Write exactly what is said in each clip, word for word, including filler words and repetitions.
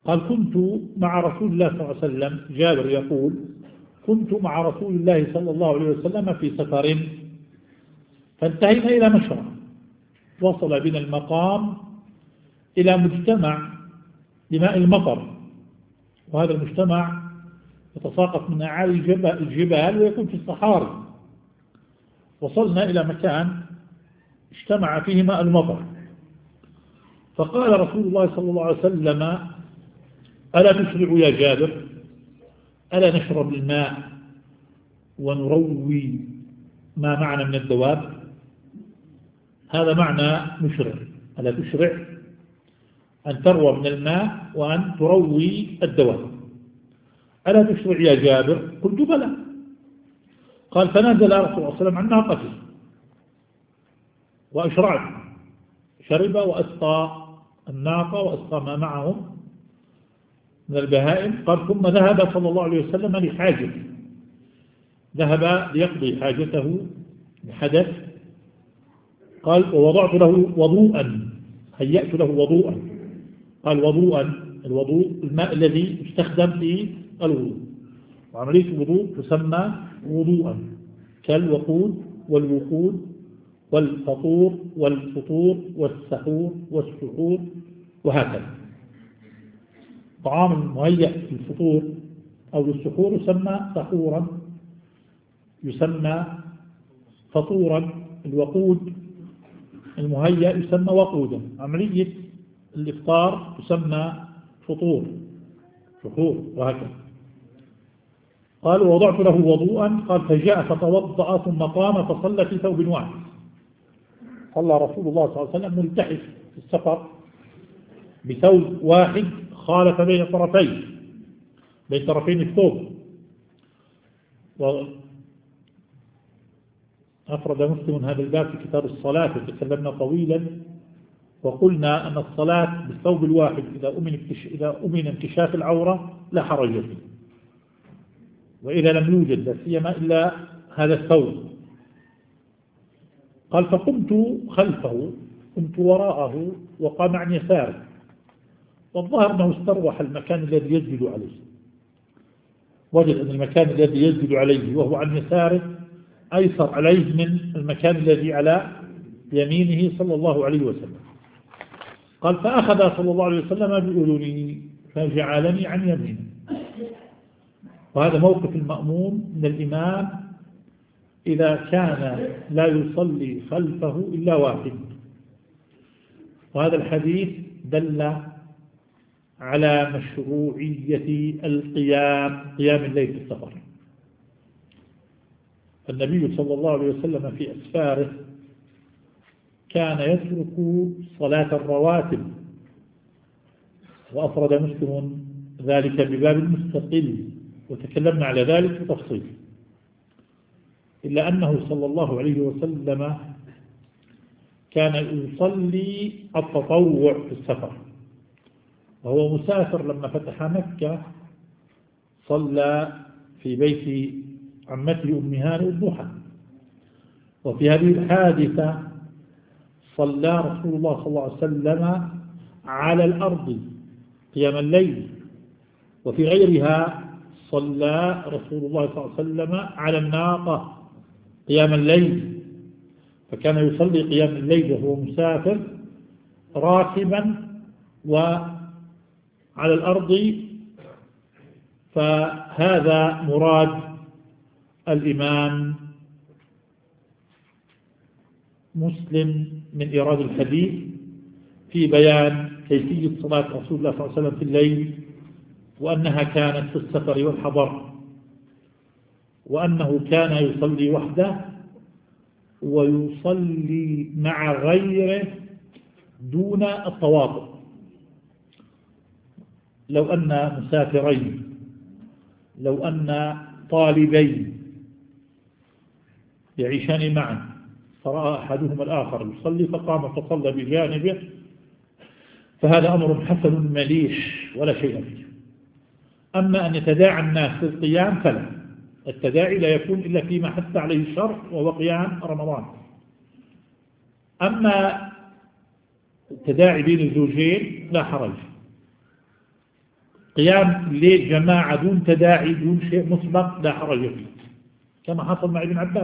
قال كنت مع رسول الله صلى الله عليه وسلم، جابر يقول كنت مع رسول الله صلى الله عليه وسلم في سفر فانتهينا إلى مشرع، وصل بنا المقام إلى مجتمع لماء المطر، وهذا المجتمع يتساقط من أعالي الجبال ويكون في الصحاري. وصلنا إلى مكان اجتمع فيه ماء المطر، فقال رسول الله صلى الله عليه وسلم ألا نسرع يا جابر، ألا نشرب الماء ونروي ما معنا من الدواب؟ هذا معنى نشرع، ألا تشرع أن تروى من الماء وأن تروي الدواب. ألا تشرع يا جابر؟ قلت بلى. قال فنزل رسول الله صلى الله عليه وسلم عن ناقته وأشرعت، شرب وأسقى الناقة وأسقى ما معهم من البهائم. قال ثم ذهب صلى الله عليه وسلم لحاجته، ذهب ليقضي حاجته بحدث. قال ووضعت له وضوءا، هيأت له وضوءا. قال وضوءا، الوضوء الماء الذي يستخدم في الوضوء، وعملية الوضوء تسمى وضوءا، كالوقود والوقود والفطور والفطور والسحور والسحور وهكذا. طعام مهيأ في الفطور أو للسحور يسمى سحورا، يسمى فطورا. الوقود المهيأ يسمى وقودا، عملية الإفطار تسمى فطور، سحور وهكذا. قال ووضعت له وضوءا. قال فجاء فتوضأ ثم قام فصلى في ثوب واحد. صلى رسول الله صلى الله عليه وسلم ملتحف في السفر بثوب واحد خالف بين طرفين بين طرفين الثوب. أفرد مسلم هذا الباب في كتاب الصلاة وتكلمنا طويلا، وقلنا أن الصلاة بالثوب الواحد إذا أمن إذا أمن انكشاف العورة لا حرج فيه، وإذا لم يوجد لا سيما إلا هذا الثوب. قال فقمت خلفه، قمت وراءه وقام عن يساره، والظاهر أنه استروح المكان الذي يسجد عليه، وجد أن المكان الذي يسجد عليه وهو عن يساره أيسر عليه من المكان الذي على يمينه صلى الله عليه وسلم. قال فأخذ صلى الله عليه وسلم بأذني فجعلني عن يمينه. وهذا موقف المأموم من الإمام إذا كان لا يصلي خلفه إلا واحد. وهذا الحديث دل على مشروعية القيام قيام الليل في السفر. النبي صلى الله عليه وسلم في أسفاره كان يترك صلاة الرواتب، وأفرد مسلم ذلك بباب مستقل وتكلمنا على ذلك بتفصيل، إلا أنه صلى الله عليه وسلم كان يصلي التطوع في السفر، وهو مسافر لما فتح مكة صلى في بيت عمته أم هانئ الضحى. وفي هذه الحادثة صلى رسول الله صلى الله عليه وسلم على الأرض قيام الليل، وفي غيرها صلى رسول الله صلى الله عليه وسلم على الناقة قيام الليل. فكان يصلي قيام الليل وهو مسافر راكبا وعلى الأرض. فهذا مراد الإمام مسلم من إيراد الحديث في بيان كيفية صلاة رسول الله صلى الله عليه وسلم في الليل، وأنها كانت في السفر والحضر، وأنه كان يصلي وحده ويصلي مع غيره دون التواطؤ. لو أن مسافرين، لو أن طالبين يعيشان معا فرأى أحدهما الآخر يصلي فقام فصلى بجانبه، فهذا أمر حسن مليح ولا شيء فيه. أما أن يتداعى الناس في القيام فلا، التداعي لا يكون إلا فيما حث عليه الشرع وهو قيام رمضان. أما التداعي بين الزوجين لا حرج. قيام الليل جماعة دون تداعي دون شيء مسبق لا حرج فيه، كما حصل مع ابن عباس.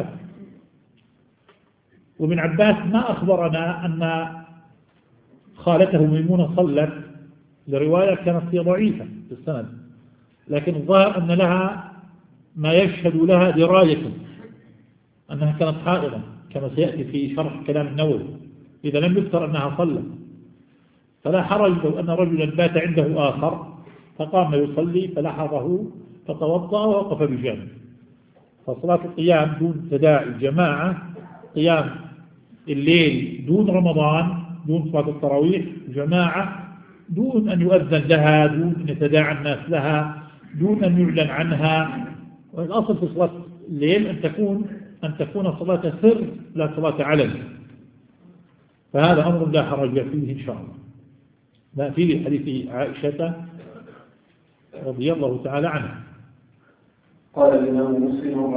وابن عباس ما أخبرنا أن خالته ميمونة صلت، لرواية كانت هي ضعيفة في السند، لكن الظاهر أن لها ما يشهد لها دراية أنها كانت حائضة كما سيأتي في شرح كلام النووي، إذا لم يذكر أنها صلت فلا حرج لو أن رجلا بات عنده آخر فقام يصلي فلحظه فتوضأ ووقف بجانب. فصلاة القيام دون تداعي جماعة، قيام الليل دون رمضان دون صلاة التراويح جماعة، دون أن يؤذن لها، دون أن يتداعى الناس لها، دون أن يعلن عنها. والأصل في صلاة الليل أن تكون أن تكون صلاة سر لا صلاة علن، فهذا أمر لا حرج فيه إن شاء الله. ما في حديث عائشة رضي الله تعالى عنها. قال الإمام مسلم